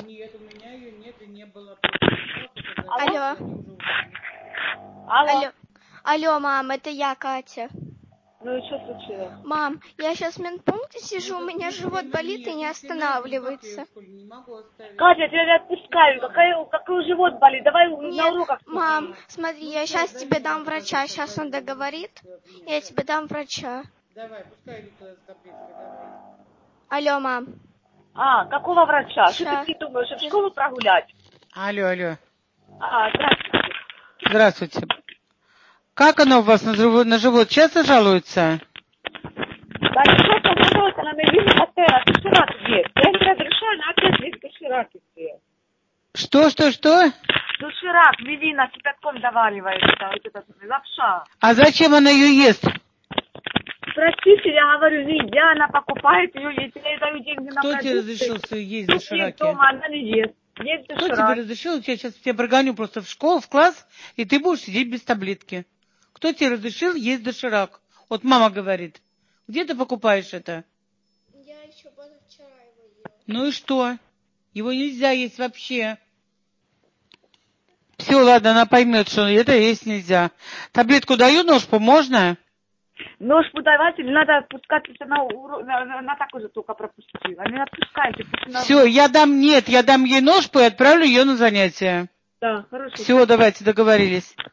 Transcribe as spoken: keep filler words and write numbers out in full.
Нет, у меня ее нет и не было. Алло. Алло. Алло, мам, это я, Катя. Ну и что случилось? Мам, я сейчас в медпункте сижу, у меня живот болит и не останавливается. Катя, я тебя не отпускаю. Какой, какой живот болит? Давай Нет, на уроках. мам, смотри, я сейчас тебе дам врача. Сейчас он договорит. Я тебе дам врача. Давай, пускай идут туда с таблеткой, давай. Алло, мам. А, какого врача? Что Ща. ты думаешь, в школу прогулять? Алло, алло. А, здравствуйте. Здравствуйте. Как оно у вас на живот, на живот часто жалуется? Да не просто жалуется, она мне видит постоянно доширак есть. Я не разрешаю, но опять есть доширак все. Что, что, что? Доширак, мивина, кипятком заваривается, вот этот лапша. А зачем она ее ест? Спросите, я говорю, нельзя, она покупает ее, если я ей даю деньги на Кто продукты. тебе разрешил есть Тут дошираки? есть дома, она не ест. Есть Кто тебе доширак. разрешил? Я сейчас тебя прогоню просто в школу, в класс, и ты будешь сидеть без таблетки. Кто тебе разрешил есть доширак? Вот мама говорит. Где ты покупаешь это? Я еще позавчера его ела. Ну и что? Его нельзя есть вообще. Все, ладно, она поймет, что это есть нельзя. Таблетку даю, ножку можно? Ножку давайте, надо отпускаться на, уро... на, на, на такой же только пропустила. Не отпускайте. Все, я дам, нет, я дам ей ножку и отправлю ее на занятия. Да, хорошо. Все, давайте, договорились.